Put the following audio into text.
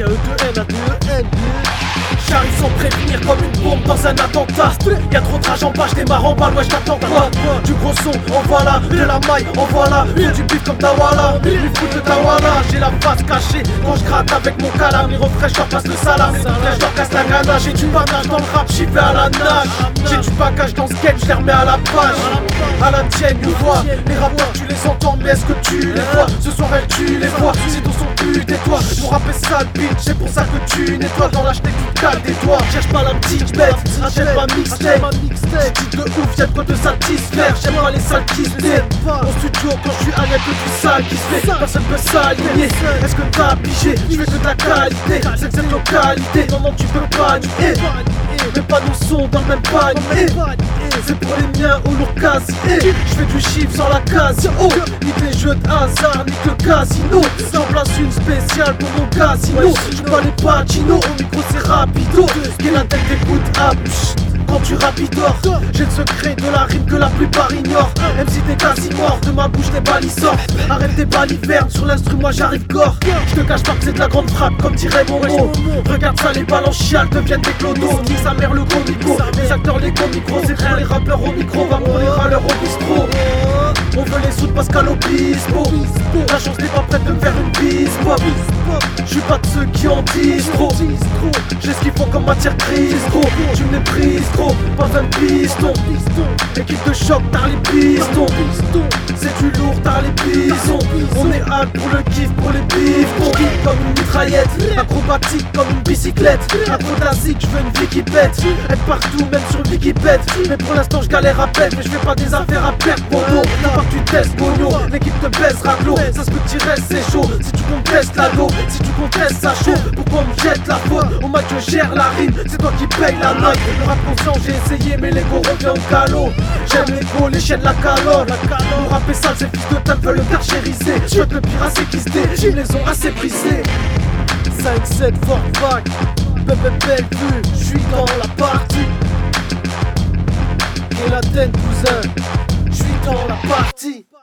A-E-2-N, A-2-E-N. J'arrive sans prévenir comme une bombe dans un attentat. Y'a trop de rage en bas, j'démarre en balle, ouais j't'attends quoi. Du gros son, en voilà, de la maille, en voilà. Fais du bif comme Tawala, lui fout de Tawala. J'ai la face cachée quand j'gratte avec mon calam. Les refrains, j'leur passe le salam, les refrains, j'leur casse la ganache. J'ai du panache dans le rap, j'y vais à la nage. J'ai du bagage dans ce game, j'les remets à la page. À la tienne, une voix. Les rappeurs, tu les entends, mais est-ce que tu les vois? Ce soir, elles tu les vois. Si ton son pue, tais-toi. Mon rap est sale, bitch, c'est pour ça que tu nettoies. Dans l'acheter, tu cales des doigts. Cherche pas la petite bête, achète ma mixtape. Dit de ouf, y'a de quoi te satisfaire. J'aime pas les sales qui se viennent. Au studio, quand je suis à l'aide de tout sale qui se fait, personne peut s'aligner. Est-ce que t'as pigé? Je fais que de la qualité. C'est cette localité, non, non, tu peux pas nier. Mais pas nos sons dans le même panier. C'est pour les miens au lourd casier. Je fais du chiffre sans la case. Oh, ni des jeux de hasard, ni que le casino. J'en place une spéciale pour mon casino. Je pas les patino, au micro c'est rapido. Qui la tête écoute, ah pchit. Quand tu rapidores, j'ai le secret de la rime que la plupart ignorent. Même si t'es quasi mort, de ma bouche les balles sortent. Arrête tes balivernes, sur l'instru moi j'arrive gore. Je te cache pas que c'est de la grande frappe comme dirait mon mot. Regarde ça, les balles en chial deviennent des clodos. Qui sa mère le comico, les acteurs les comicros. C'est pour les rappeurs au micro, va pour les râleurs au bistrot. On veut les sous de Pascal Obispo. La chance n'est pas prête de me faire une bise. Je suis pas de ceux qui en disent trop. J'ai ce qu'il faut comme matière grise, gros. Tu me méprises, gros, pas un piston. Équipe de choc, t'as les pistons. C'est du lourd, t'as les bisons. On est hâte pour le kiff, pour les bifs. On vit comme une mitraillette, acrobatique comme une bicyclette. Acrodasique, je veux une vie qui pète. Être partout, même sur Wikipédia. Mais pour l'instant, je galère à peine. Mais je fais pas des affaires à perdre, bobo. Faut pas que tu testes, Bono. L'équipe te baisse, raglo. Ça se peut que tu restes, c'est chaud. Si tu contestes la go, si tu contestes, ça chaud. Pourquoi on me jette la faute? Au match, je gère la rime. C'est toi qui paye la note. Le rap conscient, j'ai essayé, mais l'ego revient au calot. J'aime l'ego, les chiens de la calotte. Mon rap est sale, ces fils de teuf veulent le carchériser. Je veux te le pire assez quisté, ils me les ont assez brisés. 5-7 Fort Vague, bébé belle vue, j'suis dans la partie. Et la tête cousin, j'suis dans la partie.